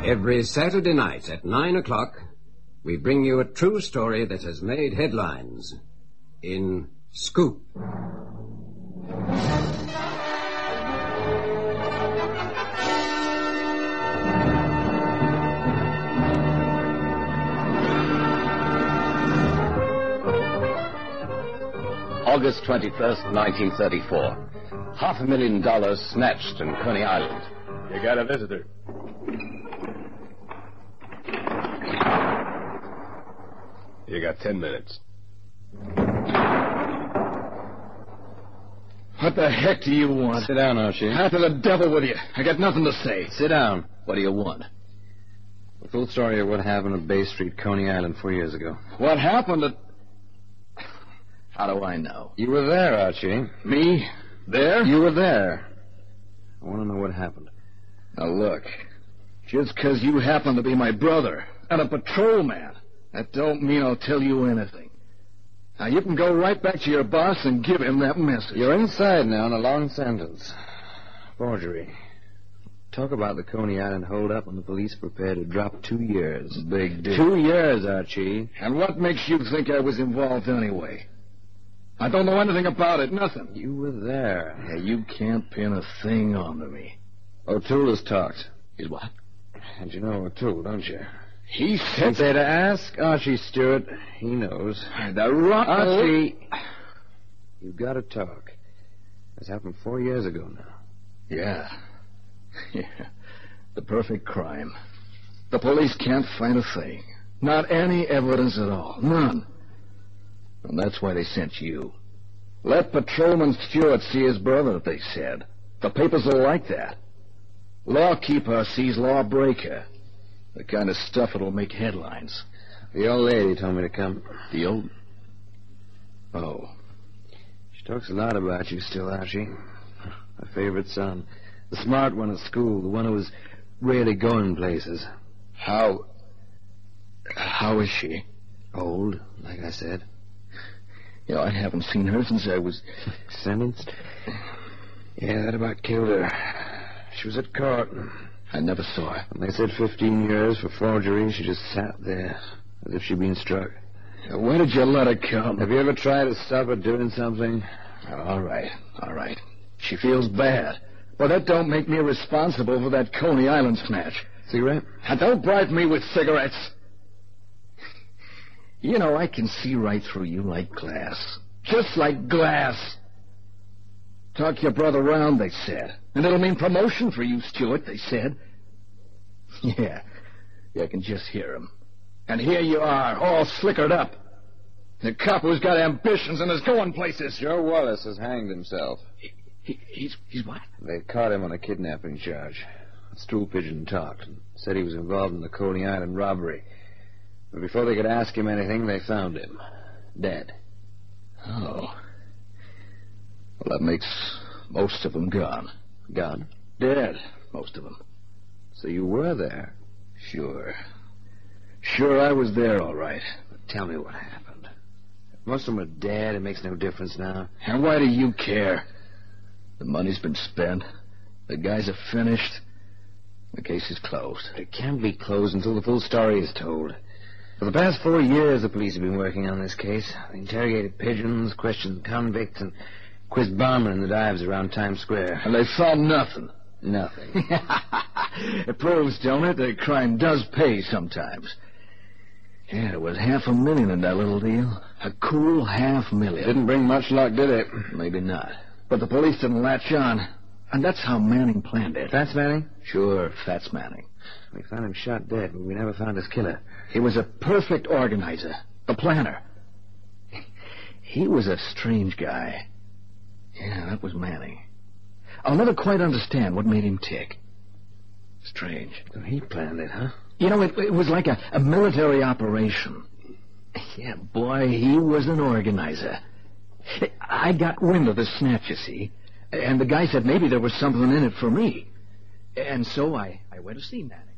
Every Saturday night at 9 o'clock, we bring you a true story that has made headlines in Scoop. August 21st, 1934. $500,000 snatched in Coney Island. You got a visitor. You got 10 minutes. What the heck do you want? Sit down, Archie. Out to the devil with you. I got nothing to say. Sit down. What do you want? The full story of what happened at Bay Street, Coney Island, 4 years ago. What happened at... How do I know? You were there, Archie. Me? There? You were there. I want to know what happened. Now, look. Just because you happen to be my brother and a patrolman, that don't mean I'll tell you anything. Now, you can go right back to your boss and give him that message. You're inside now in a long sentence. Forgery. Talk about the Coney Island hold-up and the police prepared to drop 2 years. Big deal. 2 years, Archie. And what makes you think I was involved anyway? I don't know anything about it, nothing. You were there. Yeah, you can't pin a thing onto me. O'Toole has talked. Is what? And you know O'Toole, don't you? He said... Say to ask Archie Stewart. He knows. The rock... Archie, you got to talk. This happened 4 years ago now. Yeah. Yeah. The perfect crime. The police can't find a thing. Not any evidence at all. None. And that's why they sent you. Let Patrolman Stewart see his brother, they said. The papers will like that. Lawkeeper sees lawbreaker. The kind of stuff that'll make headlines. The old lady told me to come. The old... Oh. She talks a lot about you still, Archie. My favorite son. The smart one at school. The one who was really going places. How is she? Old, like I said. You know, I haven't seen her since I was... Sentenced? Yeah, that about killed her. She was at court. I never saw her. When they said 15 years for forgery, she just sat there, as if she'd been struck. Where did you let her come? Have you ever tried to stop her doing something? All right. She feels bad. But that don't make me responsible for that Coney Island snatch. Cigarette? And don't bribe me with cigarettes. You know, I can see right through you like glass. Just like glass. Talk your brother round, they said. And it'll mean promotion for you, Stewart, they said. Yeah, I can just hear him. And here you are, all slickered up. The cop who's got ambitions and is going places. Joe Wallace has hanged himself. He's what? They caught him on a kidnapping charge. Stool Pigeon talked and said he was involved in the Coney Island robbery. But before they could ask him anything, they found him. Dead. Oh. Well, that makes most of them gone. Gone? Dead, most of them. So you were there? Sure, I was there, all right. But tell me what happened. If most of them are dead, it makes no difference now. And why do you care? The money's been spent. The guys are finished. The case is closed. It can't be closed until the full story is told. For the past 4 years, the police have been working on this case. They interrogated pigeons, questioned convicts, and quizzed barmen in the dives around Times Square. And they found nothing. Nothing. It proves, don't it, that crime does pay sometimes. Yeah, it was $500,000 in that little deal. A cool $500,000. Didn't bring much luck, did it? Maybe not. But the police didn't latch on. And that's how Manning planned it. Fats Manning? Sure, Fats Manning. We found him shot dead, but we never found his killer. He was a perfect organizer. The planner. He was a strange guy. Yeah, that was Manning. I'll never quite understand what made him tick. Strange. So he planned it, huh? You know, it was like a military operation. Yeah, boy, he was an organizer. I got wind of the snatch, you see. And the guy said maybe there was something in it for me. And so I went to see Manning.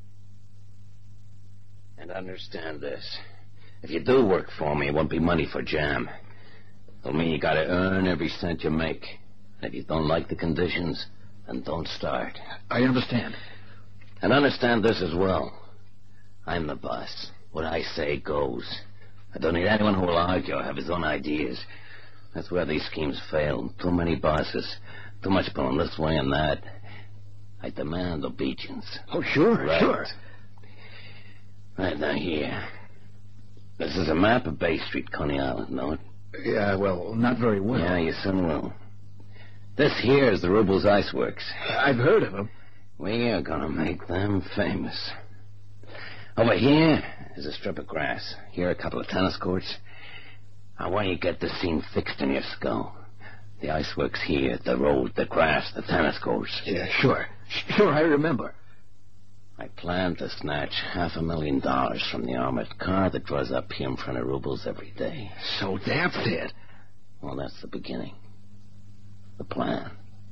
And understand this. If you do work for me, it won't be money for jam. It'll mean you gotta earn every cent you make. And if you don't like the conditions, then don't start. I understand. And understand this as well. I'm the boss. What I say goes. I don't need anyone who will argue or have his own ideas. That's where these schemes fail. Too many bosses. Too much pulling this way and that. I demand obedience. Oh, sure, Right. sure. Right now, here. This is a map of Bay Street, Coney Island, know it? Yeah, well, not very well. Yeah, you soon will. This here is the Rubles Ice Works. I've heard of them. We are gonna make them famous. Over here is a strip of grass. Here a couple of tennis courts. I want you to get the scene fixed in your skull. The iceworks here, the road, the grass, the tennis courts. Yeah, sure. Sure, I remember. I plan to snatch $500,000 from the armored car that draws up here in front of Rubles every day. So that's it. Well, that's the beginning. The plan.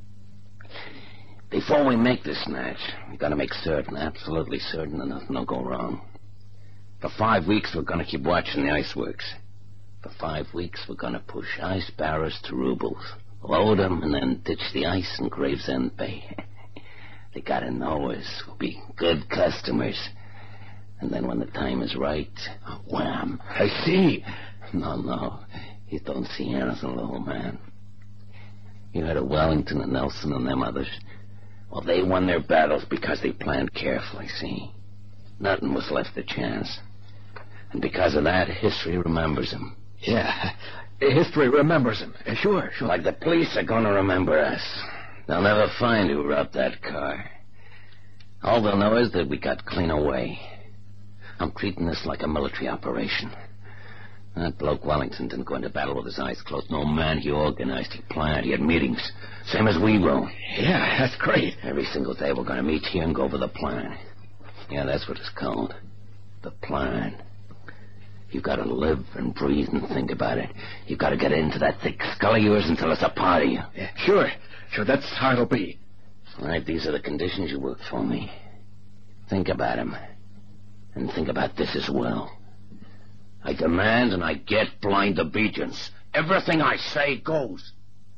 Before we make the snatch, we gotta make certain, absolutely certain, that nothing will go wrong. For 5 weeks, we're gonna keep watching the iceworks. For 5 weeks, we're gonna push ice barrels to Rubles, load them, and then ditch the ice in Gravesend Bay. They gotta know us. We'll be good customers. And then when the time is right, wham. I see. No. You don't see anything, little man. You heard of Wellington and Nelson and them others. Well, they won their battles because they planned carefully, see? Nothing was left to chance. And because of that, history remembers them. Yeah, history remembers him. Sure. Like the police are going to remember us. They'll never find who robbed that car. All they'll know is that we got clean away. I'm treating this like a military operation. That bloke Wellington didn't go into battle with his eyes closed. No, man, he organized, he planned, he had meetings. Same as we will. Yeah, that's great. Every single day we're going to meet here and go over the plan. Yeah, that's what it's called. The plan. You've got to live and breathe and think about it. You've got to get into that thick skull of yours until it's a part of you. Yeah, sure, that's how it'll be. All right, these are the conditions you work for me. Think about them. And think about this as well. I demand and I get blind obedience. Everything I say goes.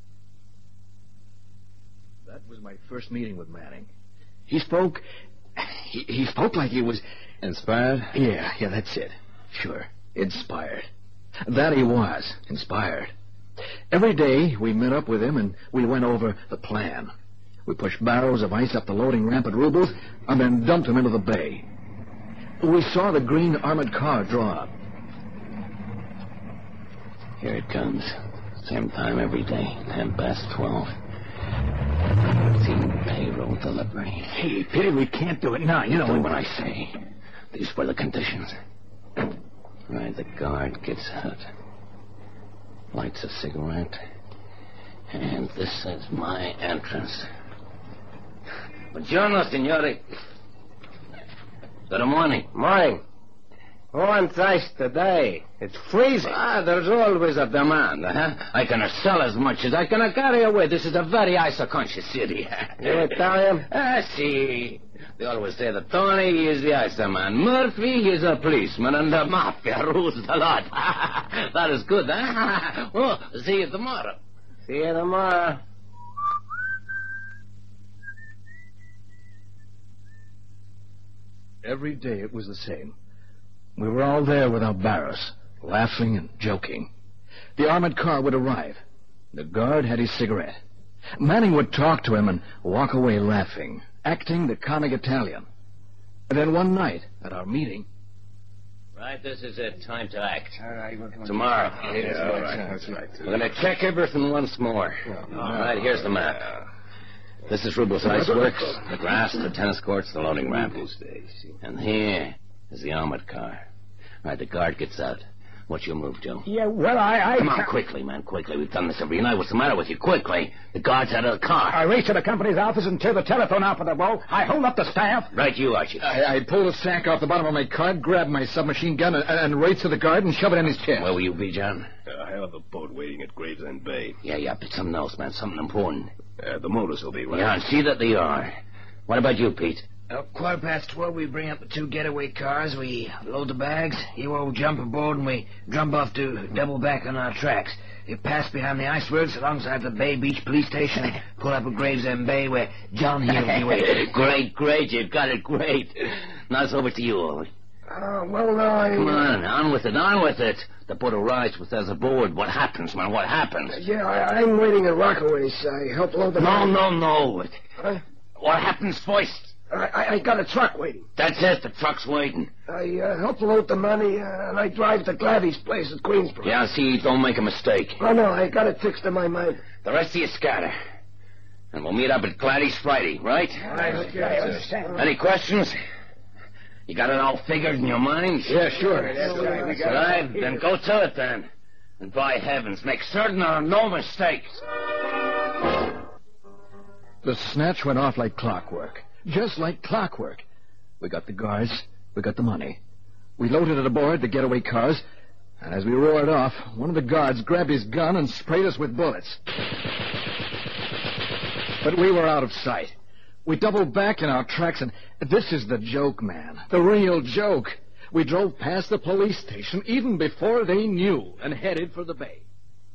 That was my first meeting with Manning. He spoke... He spoke like he was... Inspired? Yeah, that's it. Sure, inspired. That he was, inspired. Every day we met up with him and we went over the plan. We pushed barrels of ice up the loading ramp at Rubles and then dumped them into the bay. We saw the green armored car draw up. Here it comes. Same time every day, 12:10. Routine payroll delivery. Hey, pity we can't do it now. You know Do what I say. These were the conditions. Right, the guard gets out. Lights a cigarette. And this is my entrance. Buongiorno, signore. Good morning. Morning. Who wants ice today? It's freezing. There's always a demand, huh? I can sell as much as I can carry away. This is a very ice-conscious city. You Italian? See. They always say that Tony is the ice man. Murphy is a policeman, and the mafia rules the lot. That is good, huh? Oh, see you tomorrow. See you tomorrow. Every day it was the same. We were all there with our barrows, laughing and joking. The armored car would arrive. The guard had his cigarette. Manning would talk to him and walk away laughing, acting the comic Italian. And then one night, at our meeting... Right, this is it. Time to act. All right, Tomorrow. Yeah, all right. That's right. We're going to check everything once more. All right, here's the map. This is Rubles Ice Works, the grass, the tennis courts, the loading ramp. And here is the armored car. All right, the guard gets out. What's your move, Joe? Yeah, well, I... Come on, quickly, man, quickly. We've done this every night. What's the matter with you? Quickly. The guard's out of the car. I race to the company's office and tear the telephone off of the wall. I hold up the staff. Right, you, Archie. I pulled a sack off the bottom of my cart, grabbed my submachine gun, and raced to the guard and shoved it in his chest. Where will you be, John? I have a boat waiting at Gravesend Bay. Yeah, but something else, man. Something important. The motors will be right. Yeah, and see that they are. What about you, Pete? 12:15, we bring up the 2 getaway cars, we load the bags, you all jump aboard, and we jump off to double back on our tracks. You pass behind the iceworks alongside the Bay Beach police station and pull up at Gravesend Bay where John Heal's waiting. Great. You've got it great. Now it's over to you, Ollie. Well, I... Come on with it. The boat arrives with us aboard. What happens, man? What happens? Yeah, I'm waiting at Rockaways. I help load the... No. Huh? What happens first? I got a truck waiting. That's it. The truck's waiting. I help load the money, and I drive to Gladdy's place at Queensboro. Yeah, see, don't make a mistake. Oh, no, I got it fixed in my mind. The rest of you scatter. And we'll meet up at Gladdy's Friday, right? Okay. Any questions? You got it all figured in your minds? Yeah, sure. Right, then go to it, then. And by heavens, make certain there are no mistakes. The snatch went off like clockwork. Just like clockwork. We got the guards. We got the money. We loaded it aboard the getaway cars. And as we roared off, one of the guards grabbed his gun and sprayed us with bullets. But we were out of sight. We doubled back in our tracks, and this is the joke, man. The real joke. We drove past the police station even before they knew and headed for the bay.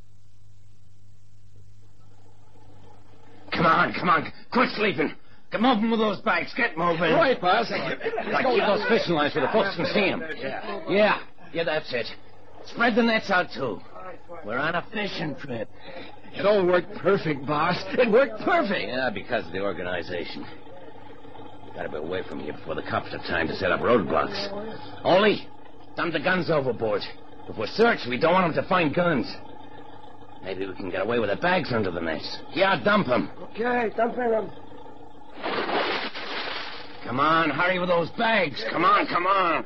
Come on. Quit sleeping. Get moving with those bags. Get moving. Right, boss. Like keep those fishing lines where the folks can see them. Yeah, that's it. Spread the nets out, too. We're on a fishing trip. It all worked perfect, boss. It worked perfect. Yeah, because of the organization. We gotta be away from here before the cops have time to set up roadblocks. Ollie, dump the guns overboard. If we're searched, we don't want them to find guns. Maybe we can get away with the bags under the nets. Yeah, dump them. Okay, dump them. Come on, hurry with those bags. Come on.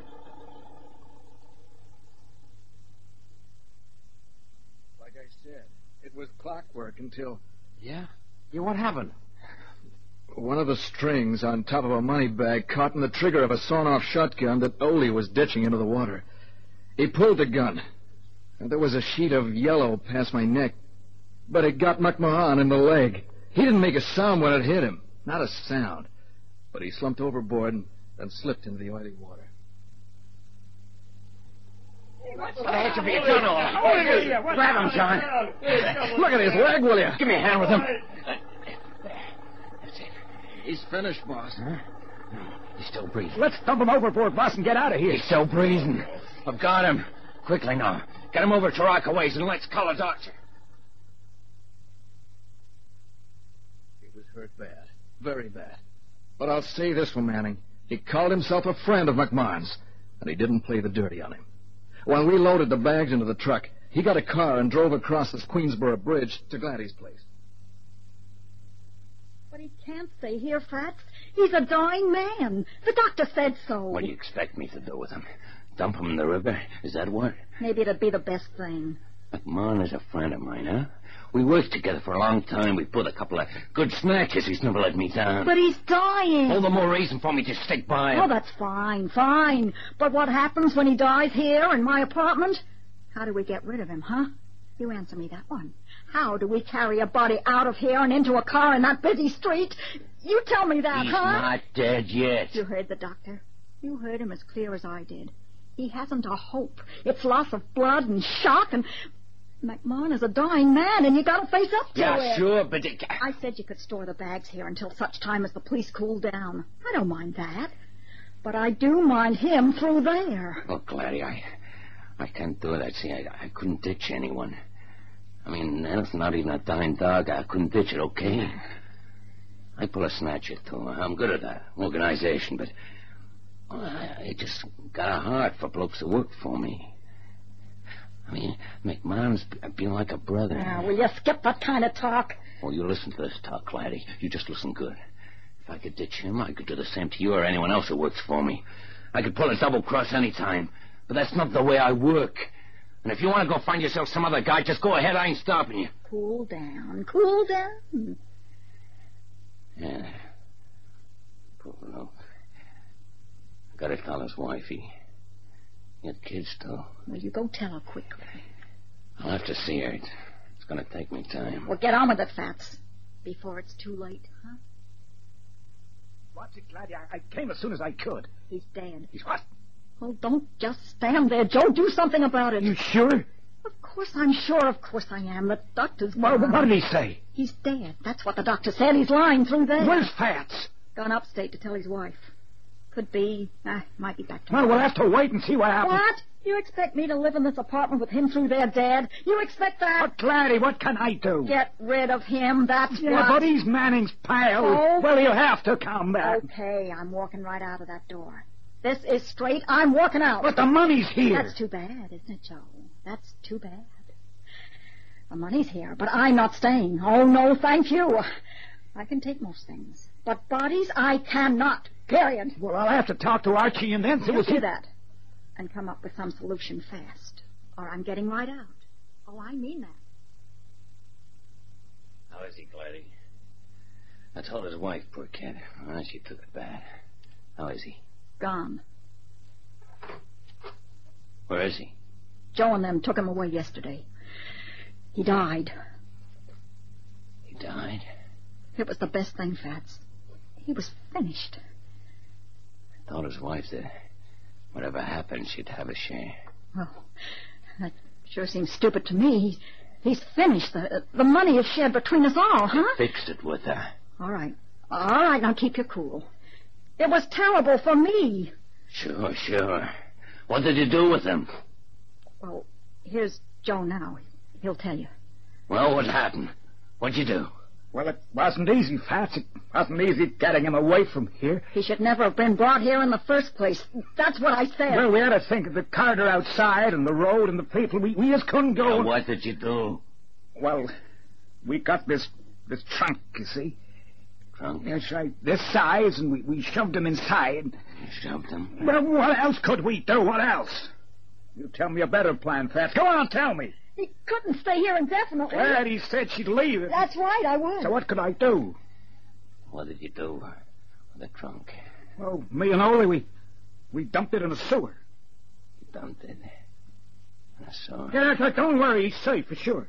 Like I said, it was clockwork until... Yeah, what happened? One of the strings on top of a money bag caught in the trigger of a sawn-off shotgun that Ole was ditching into the water. He pulled the gun, and there was a sheet of yellow past my neck. But it got McMahon in the leg. He didn't make a sound when it hit him. Not a sound. But he slumped overboard and slipped into the oily water. What the heck have you done, Ollie? Grab him, John. Look at his leg, will you? Give me a hand with him. That's it. He's finished, boss. Huh? No, he's still breathing. Let's dump him overboard, boss, and get out of here. He's still breathing. I've got him. Quickly now. Get him over to Rockaways and let's call a doctor. He was hurt bad. Very bad. But I'll say this for Manning. He called himself a friend of McMahon's, and he didn't play the dirty on him. When we loaded the bags into the truck, he got a car and drove across this Queensboro Bridge to Gladdy's place. But he can't stay here, Fats. He's a dying man. The doctor said so. What do you expect me to do with him? Dump him in the river? Is that what? Maybe it'd be the best thing. McMahon is a friend of mine, huh? We worked together for a long time. We put a couple of good snatches. He's never let me down. But he's dying. All the more reason for me to stick by him. Oh, that's fine. But what happens when he dies here in my apartment? How do we get rid of him, huh? You answer me that one. How do we carry a body out of here and into a car in that busy street? You tell me that, He's huh? not dead yet. You heard the doctor. You heard him as clear as I did. He hasn't a hope. It's loss of blood and shock, and McMahon is a dying man, and you got to face up to it. Yeah, sure, but... I said you could store the bags here until such time as the police cool down. I don't mind that. But I do mind him through there. Oh, Gladdy, I can't do that. See, I couldn't ditch anyone. I mean, that's not even a dying dog. I couldn't ditch it, okay? I pull a snatch or two. I'm good at that organization, but I just got a heart for blokes who work for me. I mean, McMahon's been like a brother. Now, will you skip that kind of talk? Oh, you listen to this talk, Gladdy. You just listen good. If I could ditch him, I could do the same to you or anyone else who works for me. I could pull a double cross any time, but that's not the way I work. And if you want to go find yourself some other guy, just go ahead. I ain't stopping you. Cool down. Yeah. Poor bloke. I gotta tell his wife. He had kids, too. Well, you go tell her quickly. I'll have to see her. It's gonna take me time. Well, get on with it, Fats. Before it's too late, huh? What's it, Gladdy? I came as soon as I could. He's dead. He's what? Oh, don't just stand there, Joe. Do something about it. You sure? Of course I'm sure. Of course I am. The doctor's... Well, what did he say? He's dead. That's what the doctor said. He's lying through there. Where's Fats? Gone upstate to tell his wife. Could be. Might be back tomorrow. Well, we'll have to wait and see what happens. What? You expect me to live in this apartment with him through there dead? You expect that? But, Gladdy, what can I do? Get rid of him, that's Yeah, what. but he's Manning's pal. Oh? Well, he'll have to come back. Okay, I'm walking right out of that door. This is straight. I'm walking out. But the money's here. That's too bad, isn't it, Joe? That's too bad. The money's here, but I'm not staying. Oh, no, thank you. I can take most things. But bodies, I cannot. Period. Well, I'll have to talk to Archie and then see You'll what's do that. And come up with some solution fast. Or I'm getting right out. Oh, I mean that. How is he, Gladdy? I told his wife, poor kid. She took it bad. How is he? Gone. Where is he? Joe and them took him away yesterday. He died. He died? It was the best thing, Fats. He was finished. I told his wife that whatever happened, she'd have a share. Well, that sure seems stupid to me. He's finished. The money is shared between us all, huh? Fixed it with her. All right, now keep your cool. It was terrible for me. Sure. What did you do with him? Well, here's Joe now. He'll tell you. Well, what happened? What'd you do? Well, it wasn't easy, Fats. It wasn't easy getting him away from here. He should never have been brought here in the first place. That's what I said. Well, we had to think of the Carter outside and the road and the people. We just couldn't go. Well, what did you do? Well, we got this trunk, you see. Trunk? Yes, right. This size, and we shoved him inside. You shoved him? Well, what else could we do? What else? You tell me a better plan, Fats. Go on, tell me. He couldn't stay here indefinitely. Well, he said she'd leave it. That's right, I would. So what could I do? What did you do with the trunk? Well, me and Ole, we dumped it in a sewer. You dumped it in a sewer? Yeah, don't worry. He's safe for sure.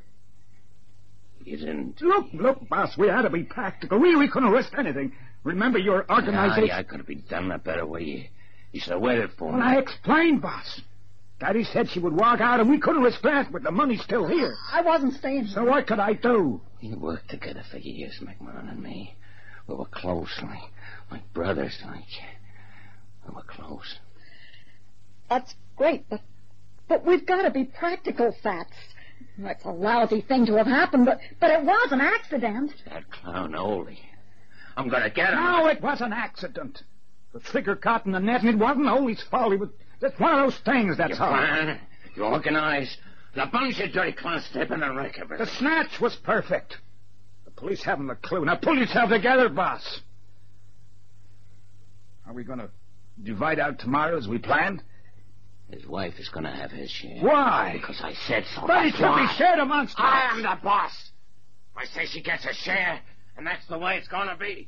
You didn't... Look, boss, we had to be practical. We couldn't risk anything. Remember your organization... Yeah, I could have been done a better way. You should have waited for me. Well, I explained, boss. Daddy said she would walk out, and we couldn't risk that, but the money's still here. I wasn't staying here. So what could I do? We worked together for years, McMahon and me. We were close, like brothers, we were close. That's great, but we've got to be practical, Fats. It's a lousy thing to have happened, but it was an accident. That clown Ole. I'm going to get him. No, it was an accident. The trigger caught in the net, and it wasn't Ole's fault. It was just one of those things, that's all. You plan, you organize. The bunch of dirty clowns stepping and wreck everything. The snatch was perfect. The police haven't a clue. Now pull yourself together, boss. Are we going to divide out tomorrow as we planned? His wife is going to have his share. Why? Because I said so. But it That's should why. be shared amongst us. I am the boss. I say she gets a share, and that's the way it's going to be.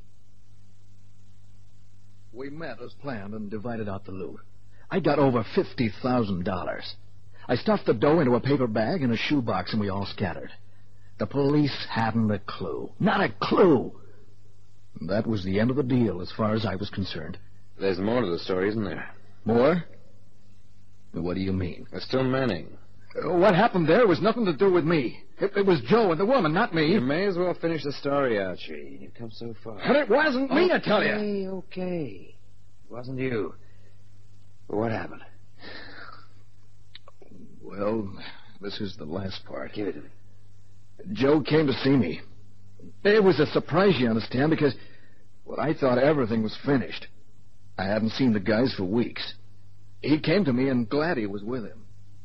We met as planned and divided out the loot. I got over $50,000. I stuffed the dough into a paper bag and a shoebox, and we all scattered. The police hadn't a clue. Not a clue. That was the end of the deal as far as I was concerned. There's more to the story, isn't there? More? What do you mean? There's still Manning. What happened there was nothing to do with me. It was Joe and the woman, not me. You may as well finish the story, Archie. You've come so far. But it wasn't me, I tell you. Okay. It wasn't you. But what happened? Well, this is the last part. Give it to me. Joe came to see me. It was a surprise, you understand, because, well, I thought everything was finished. I hadn't seen the guys for weeks. He came to me, and Gladdy was with him.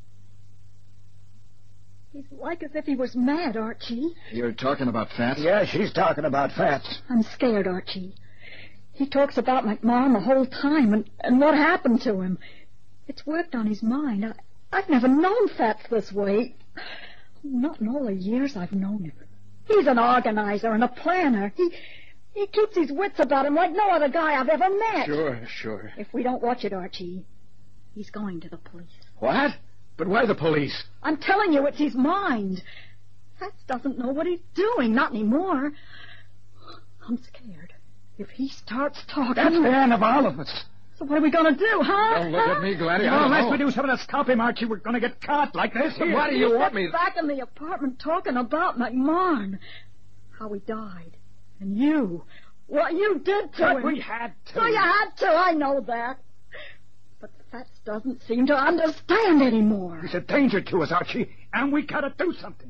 He's like as if he was mad, Archie. You're talking about Fats? Yeah, she's talking about Fats. I'm scared, Archie. He talks about McMahon the whole time and what happened to him. It's worked on his mind. I've never known Fats this way. Not in all the years I've known him. He's an organizer and a planner. He keeps his wits about him like no other guy I've ever met. Sure. If we don't watch it, Archie, he's going to the police. What? But why the police? I'm telling you, it's his mind. Fats doesn't know what he's doing, not anymore. I'm scared. If he starts talking... That's the end of all of us. What are we going to do, huh? Don't look at me, Gladys. Unless we do something to stop him, Archie, we're going to get caught like this. Why do you want me to... Back in the apartment talking about McMahon. How he died. And you. What you did to him. We had to. So you had to, I know that. But Fats doesn't seem to understand anymore. He's a danger to us, Archie, and we gotta do something.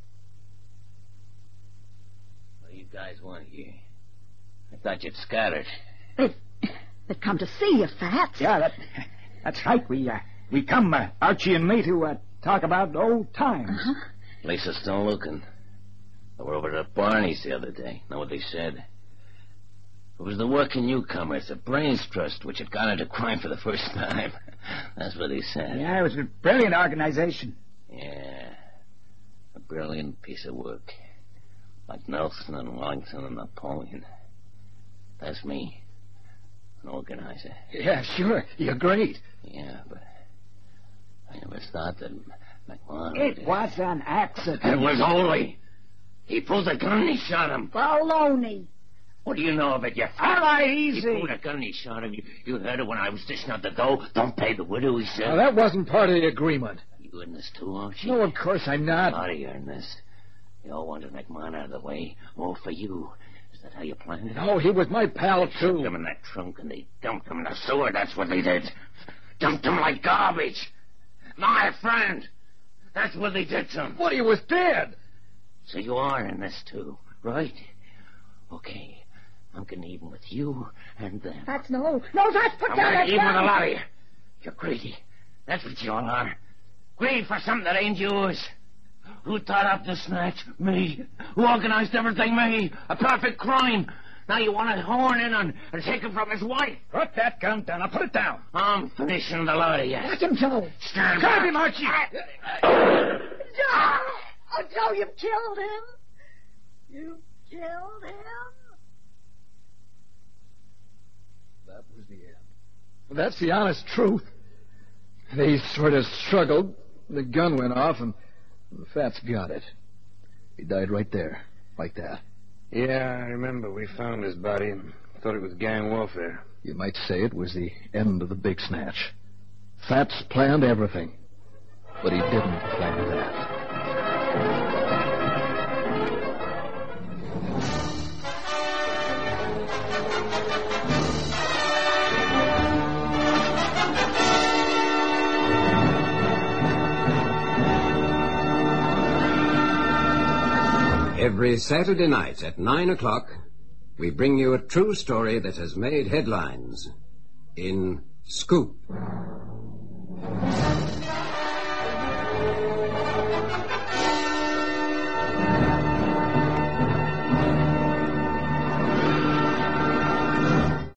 What do you guys want here? I thought you'd scattered. They've come to see you, Fats. Yeah, that's right. We come, Archie and me, to talk about old times. Uh-huh. Police are still looking. They were over at Barney's the other day. Know what they said? It was the working newcomers, the Brains Trust, which had gone into crime for the first time. That's what they said. Yeah, it was a brilliant organization. Yeah. A brilliant piece of work. Like Nelson and Wellington and Napoleon. That's me. An organizer. Yeah, sure. You're great. Yeah, but I never thought that McMahon... It was an accident. It was only. He pulled a gun and he shot him. Baloney. What do you know of it, you... All right, He easy. pulled a gun and he shot him. You heard it when I was dishing out the dough. Don't pay the widow, he said. Now, that wasn't part of the agreement. You in this too, aren't you? No, of course I'm not. A lot of you in this. You all wanted McMahon out of the way. All for you. Is that how you planned it? No, he was my pal, They too. took him in that trunk and they dumped him in the sewer. That's what they did. Dumped him like garbage. My friend. That's what they did to him. But he was dead. So you are in this too, right? Okay. I'm getting even with you and them. Fats, no. No, Fats, put I'm down that getting even with a gun. lot of you. You're greedy. That's what you all are. Greed for something that ain't yours. Who thought up the snatch? Me. Who organized everything? Me. A perfect crime. Now you want to horn in and take it from his wife. Put that gun down. Now put it down. I'm finishing the lot of you. Watch him, Joe. Stand Grab back. him, Archie. Joe! Oh, Joe, you've killed him. You killed him. That was the end. That's the honest truth. They sort of struggled. The gun went off, and Fats got it. He died right there, like that. Yeah, I remember we found his body and thought it was gang warfare. You might say it was the end of the big snatch. Fats planned everything, but he didn't plan that. Every Saturday night at 9 o'clock, we bring you a true story that has made headlines in Scoop.